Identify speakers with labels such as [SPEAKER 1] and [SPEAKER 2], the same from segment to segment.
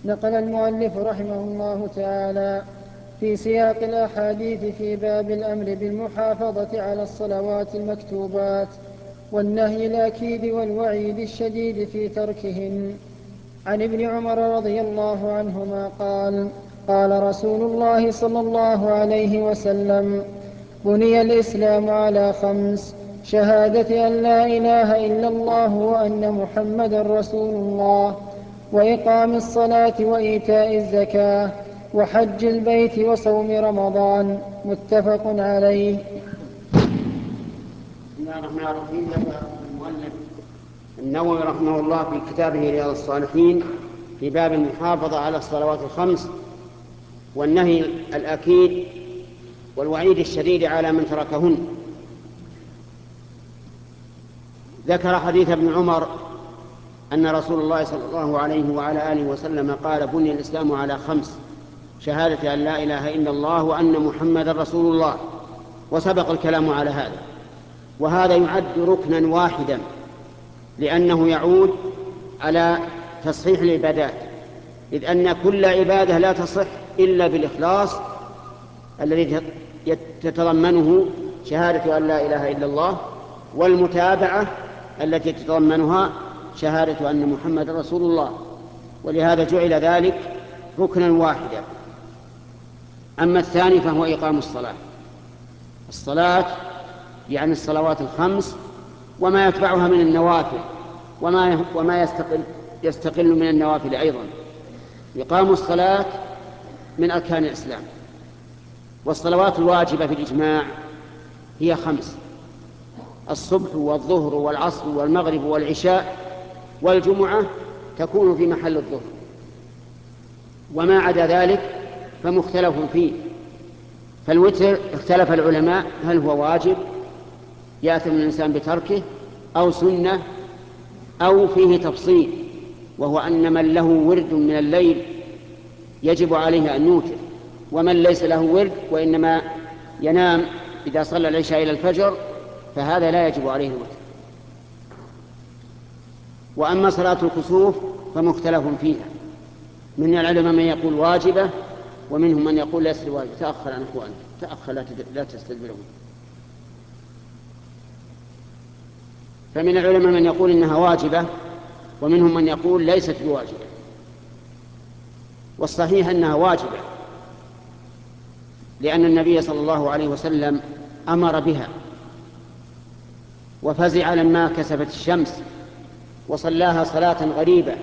[SPEAKER 1] نقل المؤلف رحمه الله تعالى في سياق الأحاديث في باب الأمر بالمحافظة على الصلوات المكتوبات والنهي الأكيد والوعيد الشديد في تركهن. عن ابن عمر رضي الله عنهما قال: قال رسول الله صلى الله عليه وسلم: بني الإسلام على 5: شهادة أن لا إله إلا الله وأن محمدا رسول الله، وإقام الصلاة وإيتاء الزكاة، وحج البيت وصوم رمضان. متفق عليه.
[SPEAKER 2] بسم الله الرحمن الرحيم. ذكر المؤلف النووي رحمه الله في كتابه رياض الصالحين في باب المحافظة على الصلوات الخمس والنهي الأكيد والوعيد الشديد على من تركهن. ذكر حديث ابن عمر أن رسول الله صلى الله عليه وعلى آله وسلم قال: بني الإسلام على 5: شهادة أن لا إله إلا الله وأن محمدا رسول الله. وسبق الكلام على هذا، وهذا يعد ركنا واحدا لأنه يعود على تصحيح العبادات، إذ أن كل عبادة لا تصح إلا بالإخلاص الذي تتضمنه شهادة أن لا إله إلا الله، والمتابعة التي تتضمنها شهادة أن محمد رسول الله، ولهذا جعل ذلك ركنا واحدا. أما الثاني فهو إقام الصلاة يعني الصلوات الخمس وما يتبعها من النوافل وما يستقل من النوافل أيضا. إقام الصلاة من أركان الإسلام، والصلوات الواجبة في الإجماع هي 5: الصبح والظهر والعصر والمغرب والعشاء، والجمعة تكون في محل الظهر، وما عدا ذلك فمختلف فيه. فالوتر اختلف العلماء هل هو واجب يأثم الإنسان بتركه أو سنة أو فيه تفصيل، وهو أن من له ورد من الليل يجب عليه أن يوتر، ومن ليس له ورد وإنما ينام إذا صلى العشاء إلى الفجر فهذا لا يجب عليه الوتر. وأما صلاة الكسوف فمختلف فيها، من العلماء من يقول واجبة ومنهم من يقول ليس واجب. تأخر عن أخوانك، تأخر لا تستدبرون. فمن العلماء من يقول إنها واجبة ومنهم من يقول ليست بواجبة، والصحيح أنها واجبة، لأن النبي صلى الله عليه وسلم أمر بها وفزع لما كسفت الشمس وصلاها صلاة غريبة،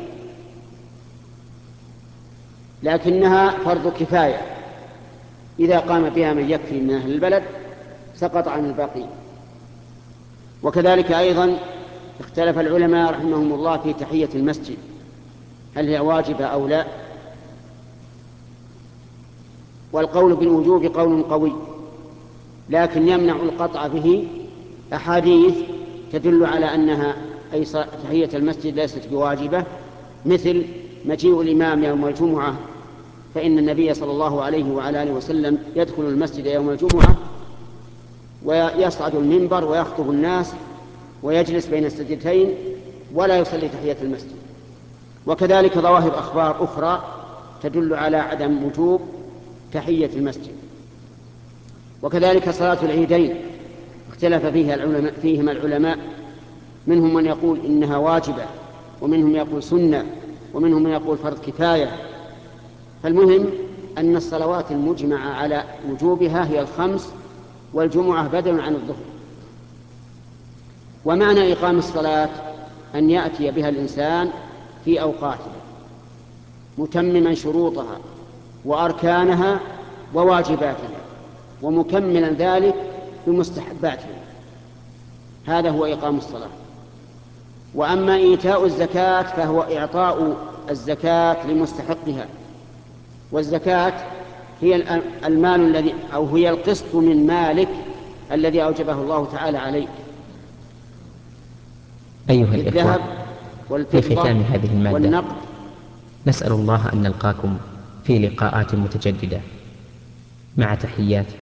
[SPEAKER 2] لكنها فرض كفاية، إذا قام بها من يكفي من أهل البلد سقط عن الباقي. وكذلك أيضا اختلف العلماء رحمهم الله في تحية المسجد، هل هي واجبة أو لا؟ والقول بالوجوب قول قوي، لكن يمنع القطع به أحاديث تدل على أنها أي تحية المسجد ليست بواجبة، مثل مجيء الإمام يوم الجمعة، فإن النبي صلى الله عليه وعلى آله وسلم يدخل المسجد يوم الجمعة ويصعد المنبر ويخطب الناس ويجلس بين السجدتين ولا يصلي تحية المسجد. وكذلك ظواهر أخبار أخرى تدل على عدم وجوب تحية المسجد. وكذلك صلاة العيدين اختلف فيهما العلماء، منهم من يقول إنها واجبة ومنهم يقول سنة ومنهم من يقول فرض كفاية. فالمهم أن الصلوات المجمع على وجوبها هي 5، والجمعة بدل عن الظهر. ومعنى إقام الصلاة أن يأتي بها الإنسان في أوقاتها متمما شروطها وأركانها وواجباتها، ومكملا ذلك بمستحباتها، هذا هو إقام الصلاة. وأما إيتاء الزكاة فهو إعطاء الزكاة لمستحقها، والزكاة هي المال الذي أو هي القسط من مالك الذي أوجبه الله تعالى عليك.
[SPEAKER 3] أيها الإخوة، في ختام هذه المادة
[SPEAKER 2] والنقد
[SPEAKER 3] نسأل الله أن نلقاكم في لقاءات متجددة، مع تحيات